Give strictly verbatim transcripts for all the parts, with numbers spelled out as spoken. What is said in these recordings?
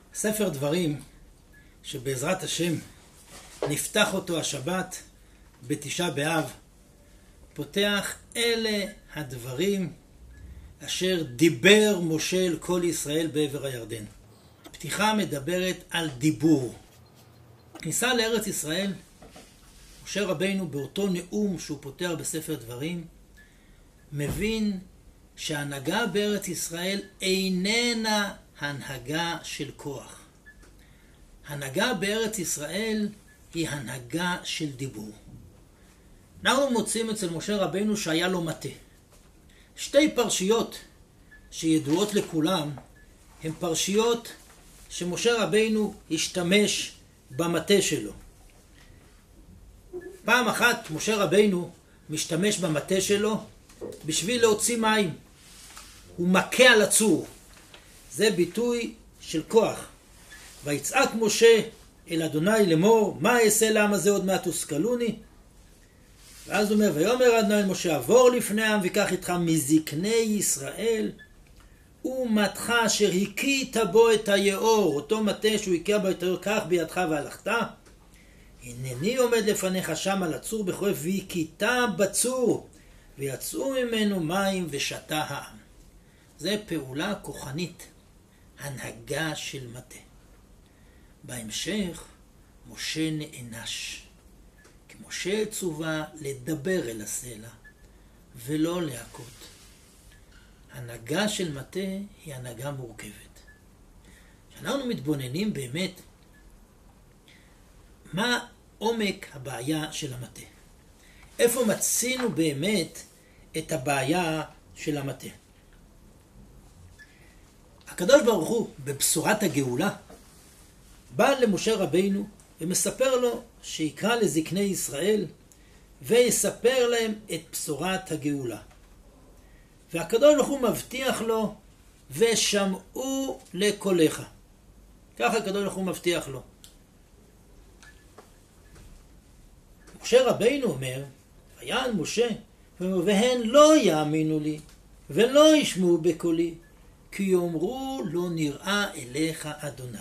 ספר דברים שבעזרת השם נפתח אותו השבת בתשעה באב, פותח אלה הדברים אשר דיבר משה אל כל ישראל בעבר הירדן. הפתיחה מדברת על דיבור. כניסה לארץ ישראל, משה רבינו באותו נאום שהוא פותח בספר דברים, מבין שההנהגה בארץ ישראל איננה הנהגה של כוח. הנהגה בארץ ישראל היא הנהגה של דיבור. אנחנו מוצאים אצל משה רבינו שהיה לו מטה. שתי פרשיות שידועות לכולם הן פרשיות שמשה רבינו השתמש במטה שלו. פעם אחת משה רבינו משתמש במטה שלו בשביל להוציא מים. הוא מכה על הצור. זה ביטוי של כוח. ויצעק משה אל אדוני לאמור, מה אעשה לעם הזה עוד מעט תושכלוני? ואז הוא אומר, ויאמר אדוני אל משה, עבור לפני העם וקח איתך מזקני ישראל ומטך אשר הכית בו את היאור, אותו מטה שהוא הכה בו את היאור, קח בידך והלכת. הנני עומד לפניך שם על הצור בחורף, והכיתה בצור ויצאו ממנו מים ושתה העם. זה פעולה כוחנית, הנהגה של מטה. בהמשך משה נענש, כי משה צווה לדבר אל הסלע ולא להכות. הנהגה של מטה היא הנהגה מורכבת. כשאנחנו מתבוננים באמת מה עומק הבעיה של המטה, איפה מצינו באמת את הבעיה של המטה. הקדוש ברוך הוא בבשורת הגאולה בא למשה רבינו ומספר לו שיקרא לזקני ישראל ויספר להם את בשורת הגאולה. והקדוש ברוך הוא מבטיח לו, ושמעו לקולך. ככה הקדוש ברוך הוא מבטיח לו. משה רבינו אומר, ויען משה, והן לא יאמינו לי ולא ישמעו בקולי, כי יאמרו לא נראה אליך אדוני.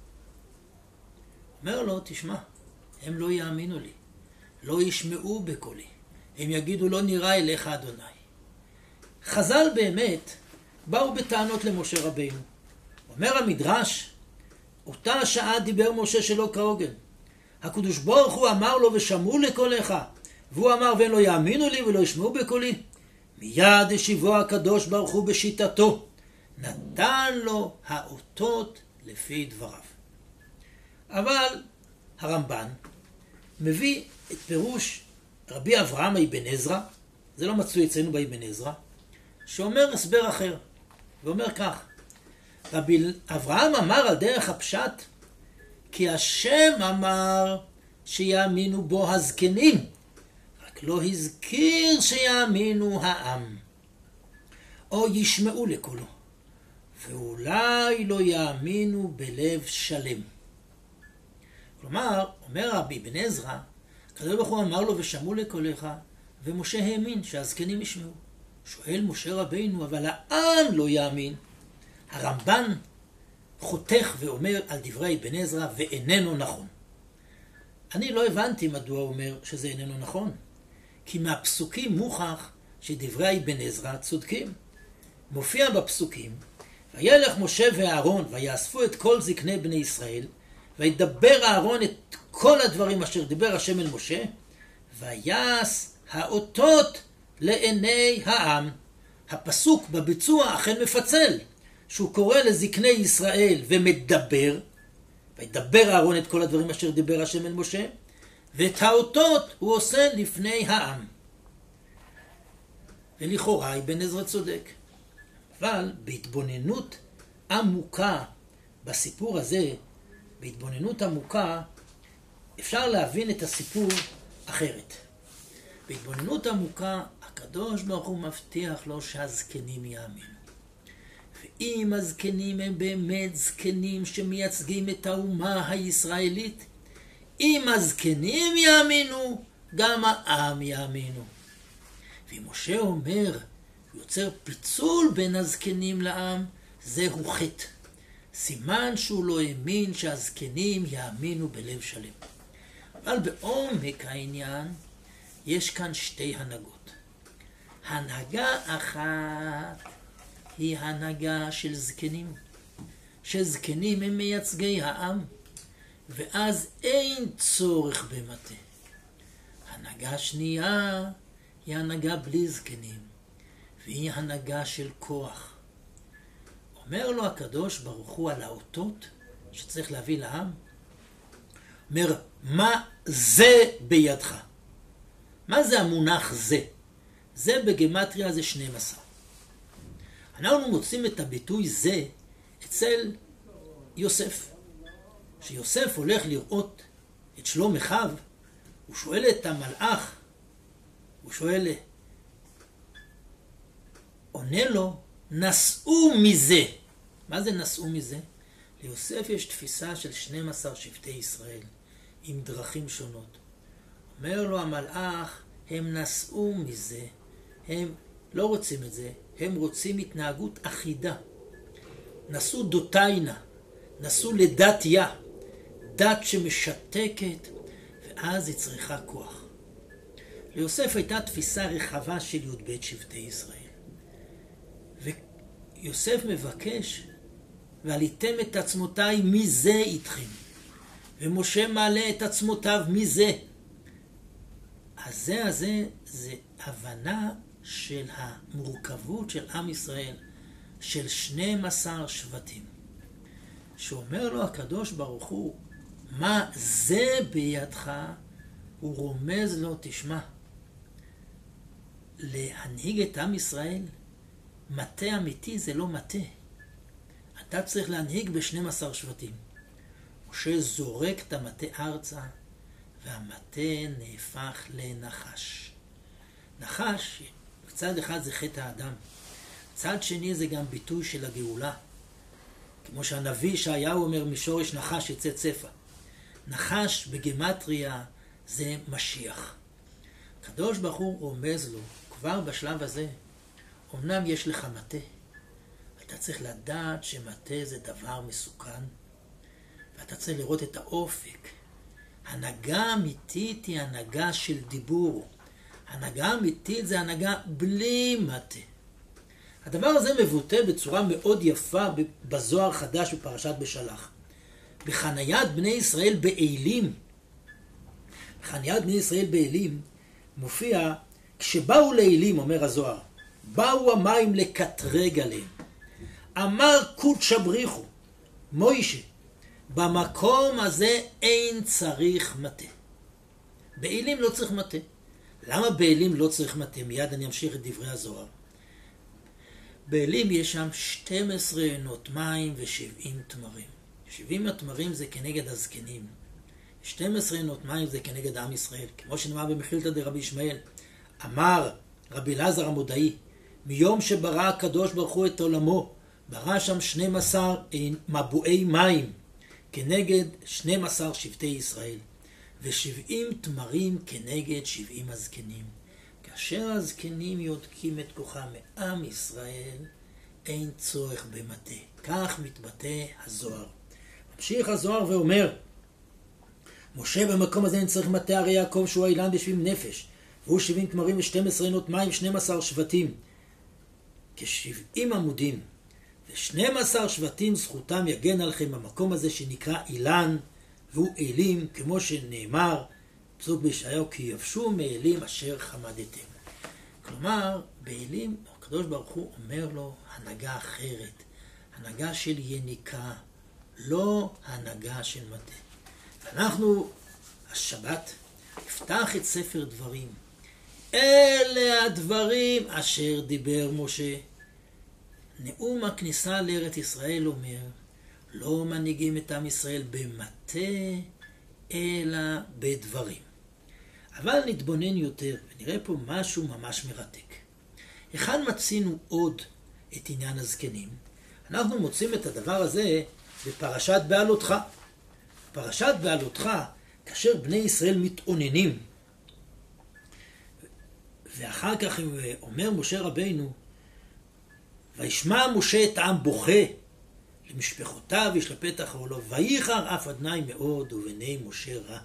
אומר לו, תשמע, הם לא יאמינו לי, לא ישמעו בקולי, הם יגידו לא נראה אליך אדוני. חז"ל באמת באו בטענות למשה רבינו. אומר המדרש, אותה שעה דיבר משה שלא כהוגן. הקדוש ברוך הוא אמר לו ושמעו לקולך, והוא אמר והם לא יאמינו לי ולא ישמעו בקולי. מיד השיבו הקדוש ברוך הוא בשיטתו, נתן לו האותות לפי דבריו. אבל הרמב"ן מביא את פירוש רבי אברהם אבן עזרא, זה לא מצוי אצלנו באבן עזרא, שאומר הסבר אחר, ואומר כך, רבי אברהם אמר על דרך הפשט, כי השם אמר שיאמינו בו הזקנים, רק לא הזכיר שיאמינו העם, או ישמעו לקולו, ואולי לא יאמינו בלב שלם. כלומר, אומר רבי אבן עזרא, הקדוש ברוך הוא אמר לו ושמעו לקולך, ומשה האמין שהזקנים ישמעו. שואל משה רבינו, אבל העם לא יאמין. הרמב"ן חותך ואומר על דברי אבן עזרא ואיננו נכון. אני לא הבנתי מדוע הוא אומר שזה איננו נכון, כי מהפסוקים מוכח שדברי אבן עזרא צודקים. מופיע בפסוקים, וילך משה ואהרון ויאספו את כל זקני בני ישראל, וידבר אהרון את כל הדברים אשר דיבר השם אל משה, ויעש האותות לעיני העם. הפסוק בביצוע אכן מפצל, שהוא קורא לזקני ישראל ומדבר, וידבר אהרון את כל הדברים אשר דיבר השם אל משה, ואת האותות הוא עושה לפני העם. ולכאורה אבן עזרא צודק. אבל בהתבוננות עמוקה בסיפור הזה, בהתבוננות עמוקה, אפשר להבין את הסיפור אחרת. בהתבוננות עמוקה, הקדוש ברוך הוא מבטיח לו שהזקנים יאמינו. ואם הזקנים הם באמת זקנים שמייצגים את האומה הישראלית, אם הזקנים יאמינו, גם העם יאמינו. ואם משה אומר, יוצר פיצול בין הזקנים לעם, זהו חטא. סימן שהוא לא האמין שהזקנים יאמינו בלב שלם. אבל בעומק העניין יש כאן שתי הנהגות. הנהגה אחת היא הנהגה של זקנים, שזקנים הם מייצגי העם, ואז אין צורך במטה. הנהגה שנייה היא הנהגה בלי זקנים, והיא הנהגה של כוח. אומר לו הקדוש ברוך הוא על האותות שצריך להביא לעם, אומר, מה זה בידך? מה זה המונח זה? זה בגמטריה זה שנים עשר. אנחנו מוצאים את הביטוי זה אצל יוסף. כשיוסף הולך לראות את שלום אחיו, הוא שואל את המלאך, הוא שואל, עונה לו, נסעו מזה. מה זה נסעו מזה? ליוסף יש תפיסה של שנים עשר שבטי ישראל, עם דרכים שונות. אומר לו המלאך, הם נסעו מזה, הם לא רוצים את זה, הם רוצים התנהגות אחידה. נסעו דותיינה, נסעו לדתיה, דת שמשתקת, ואז היא צריכה כוח. ליוסף הייתה תפיסה רחבה של י"ב שבטי ישראל. ויוסף מבקש, ועליתם את עצמותיי מזה איתכם. ומשה מעלה את עצמותיו מזה. הזה הזה זה הבנה של המורכבות של עם ישראל, של שנים עשר שבטים. שאומר לו הקדוש ברוך הוא, מה זה בידך? הוא רומז לו, תשמע, להנהיג את עם ישראל, מטה אמיתי זה לא מטה. אתה צריך להנהיג ב-שנים עשר שבטים. משה זורק את המטה ארצה, והמטה נהפך לנחש. נחש, בצד אחד זה חטא האדם. צד שני זה גם ביטוי של הגאולה. כמו שהנביא ישעיהו אומר, משורש נחש יצא צפה. נחש בגמטריה זה משיח. הקדוש ברוך הוא רומז לו, כבר בשלב הזה, אמנם יש לך מטה, אתה צריך לדעת שמטה זה דבר מסוכן, ואתה צריך לראות את האופק. הנהגה אמיתית היא הנהגה של דיבור. הנהגה אמיתית זה הנהגה בלי מטה. הדבר הזה מבוטא בצורה מאוד יפה בזוהר חדש בפרשת בשלח. בחניית בני ישראל באלים, בחניית בני ישראל באלים מופיע, כשבאו לאלים, אומר הזוהר, באו המים לקטרג עליהם. אמר קודש בריחו, מוישה, במקום הזה אין צריך מטה. באלים לא צריך מטה. למה באלים לא צריך מטה? מיד אני אמשיך את דברי הזוהר. באלים יש שם שתים עשרה עונות מים ושבעים תמרים. שבעים התמרים זה כנגד הזקנים. שתים עשרה עונות מים זה כנגד עם ישראל. כמו שנאמר במחילתא דרבי ישמעאל, אמר רבי אלעזר המודעי, מיום שברא הקדוש ברוך הוא את עולמו, ברא שם שנים עשר מבועי מים, כנגד שנים עשר שבטי ישראל, ושבעים תמרים כנגד שבעים הזקנים. כאשר הזקנים יודקים את כוחם מעם ישראל, אין צורך במטה. כך מתבטא הזוהר. ממשיך הזוהר ואומר, משה במקום הזה אין צריך מטה, הרי יעקב שהוא האילן בשבעים נפש, והוא שבעים תמרים ושתים עשרה עונות מים, שנים עשר שבטים, כשבעים עמודים, ו-שנים עשר שבטים זכותם יגן עליכם במקום הזה שנקרא אילן, והוא אלים, כמו שנאמר, פסוק בישעיהו, כי יבשו מאלים אשר חמדתם. כלומר, באלים, הקדוש ברוך הוא אומר לו הנהגה אחרת, הנהגה של יניקה, לא הנהגה של מטה. אנחנו, השבת, נפתח את ספר דברים. אלה הדברים אשר דיבר משה. נאום הכניסה לארץ ישראל אומר, לא מנהיגים את עם ישראל במטה, אלא בדברים. אבל נתבונן יותר, ונראה פה משהו ממש מרתק. היכן מצינו עוד את עניין הזקנים? אנחנו מוצאים את הדבר הזה בפרשת בעלותך. פרשת בעלותך, כאשר בני ישראל מתאוננים, ואחר כך אומר משה רבינו, וישמע משה את העם בוכה, משפחותיו יש לפתח אוהלו, וייחר אף אדוני מאוד ובעיני משה רע.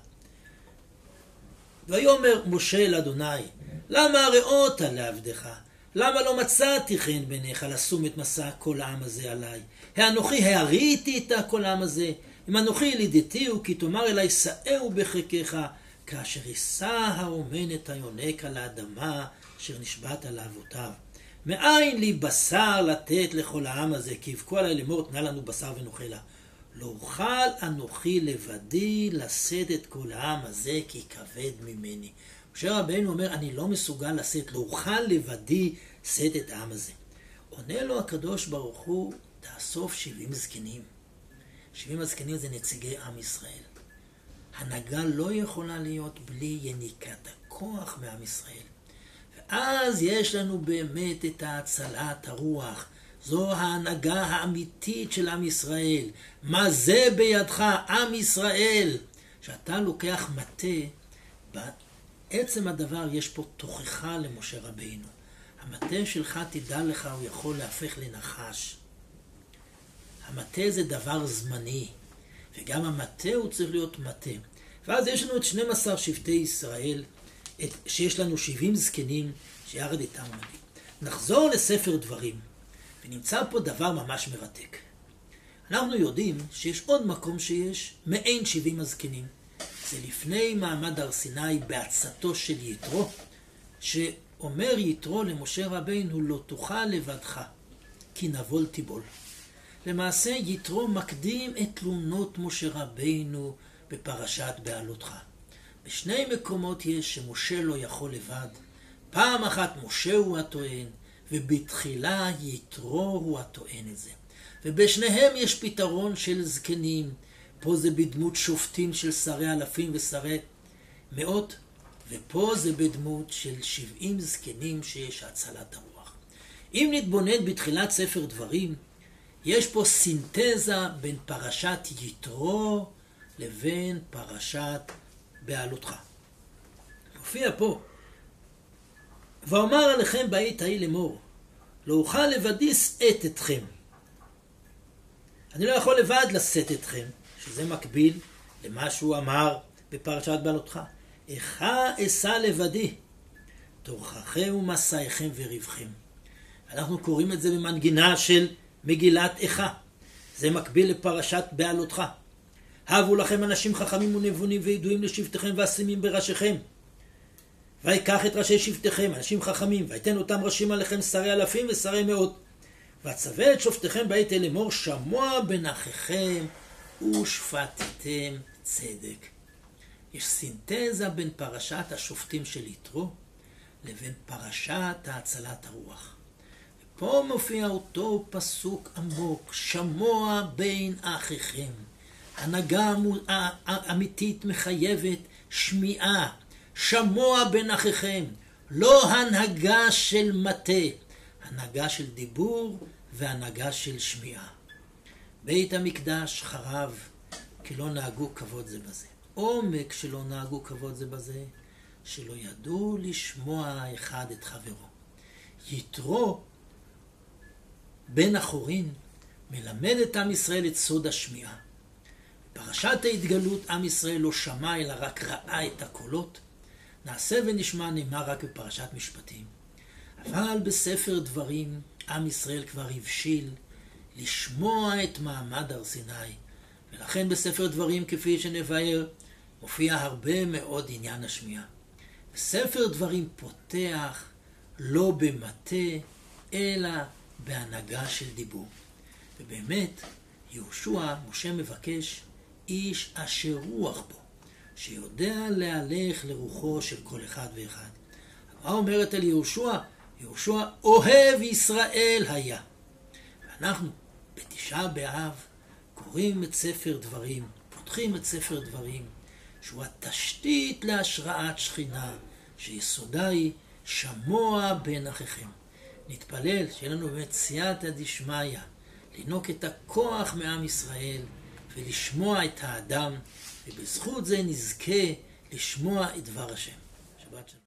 ויאמר משה אל אדוני, למה הראות לעבדך? למה לא מצאתי חן בעיניך לשום את מסע כל העם הזה עליי? האנוכי העריתי את כל העם הזה, אם אנוכי ילידתיהו, כי תאמר אלי שאהו בחיקך, כאשר יישא האומן את היונק על האדמה אשר נשבעת לאבותיו. מאין לי בשר לתת לכל העם הזה, כי יבכו עלי לאמור תנה לנו בשר ונאכלה. לא אוכל אנוכי לבדי לשאת את כל העם הזה, כי כבד ממני. משה רבנו אומר, אני לא מסוגל לשאת, לא אוכל לבדי לשאת את העם הזה. עונה לו הקדוש ברוך הוא, תאסוף שבעים זקנים. שבעים הזקנים זה נציגי עם ישראל. הנהגה לא יכולה להיות בלי יניקת הכוח מעם ישראל. ואז יש לנו באמת את ההצלת הרוח. זו ההנהגה האמיתית של עם ישראל. מה זה בידך, עם ישראל? שאתה לוקח מטה, בעצם הדבר יש פה תוכחה למשה רבינו. המטה שלך, תדע לך, הוא יכול להפך לנחש. המטה זה דבר זמני, וגם המטה הוא צריך להיות מטה. ואז יש לנו את שנים עשר שבטי ישראל, את, שיש לנו שבעים זקנים שירד איתם מדי. נחזור לספר דברים, ונמצא פה דבר ממש מרתק. אנחנו יודעים שיש עוד מקום שיש מעין שבעים הזקנים. זה לפני מעמד הר סיני בעצתו של יתרו, שאומר יתרו למשה רבינו, לא תוכל לבדך, כי נבול תיבול. למעשה יתרו מקדים את תלונות משה רבינו בפרשת בעלותך. בשני מקומות יש שמשה לא יכול לבד. פעם אחת משה הוא הטוען, ובתחילה יתרו הוא הטוען את זה. ובשניהם יש פתרון של זקנים. פה זה בדמות שופטים של שרי אלפים ושרי מאות, ופה זה בדמות של שבעים זקנים שיש הצלת הרוח. אם נתבונן בתחילת ספר דברים, יש פה סינתזה בין פרשת יתרו לבין פרשת בעלותך. מופיע פה, ואומר עליכם בעת ההיא לאמור, לא אוכל לבדי שאת אתכם. אני לא יכול לבד לשאת אתכם, שזה מקביל למה שהוא אמר בפרשת בעלותך. איכה אשא לבדי, תורככם ומסעיכם וריבכם. אנחנו קוראים את זה במנגינה של מגילת איכה. זה מקביל לפרשת בעלותך. הבו לכם אנשים חכמים ונבונים וידועים לשבטיכם ואשימים בראשיכם. ויקח את ראשי שבטיכם, אנשים חכמים, ויתן אותם ראשים עליכם שרי אלפים ושרי מאות. והצווה את שופטיכם בעת אל לאמור, שמוע בין אחיכם ושפטתם צדק. יש סינתזה בין פרשת השופטים של יתרו לבין פרשת הצלת הרוח. ופה מופיע אותו פסוק עמוק, שמוע בין אחיכם. הנהגה אמיתית מחייבת שמיעה. שמוע בין אחיכם, לא הנהגה של מטה, הנהגה של דיבור והנהגה של שמיעה. בית המקדש חרב כי לא נהגו כבוד זה בזה. עומק שלא נהגו כבוד זה בזה, שלא ידעו לשמוע אחד את חברו. יתרו בן החורין מלמד את עם ישראל את סוד השמיעה. פרשת ההתגלות עם ישראל לא שמע אלא רק ראה את הקולות. נעשה ונשמע נאמר רק בפרשת משפטים. אבל בספר דברים עם ישראל כבר הבשיל לשמוע את מעמד הר סיני. ולכן בספר דברים כפי שנבהר מופיע הרבה מאוד עניין השמיעה. בספר דברים פותח לא במטה אלא בהנהגה של דיבור. ובאמת יהושע, משה מבקש איש אשר רוח בו, שיודע להלך לרוחו של כל אחד ואחד. מה אומרת על יהושע? יהושע אוהב ישראל היה. ואנחנו בתשעה באב קוראים את ספר דברים, פותחים את ספר דברים, שהוא התשתית להשראת שכינה, שיסודה היא שמוע בין אחיכם. נתפלל שיהיה לנו באמת סייעתא דשמיא, לנוק את הכוח מעם ישראל ולשמוע את האדם, ובזכות זה נזכה לשמוע את דבר השם. שבת שלום.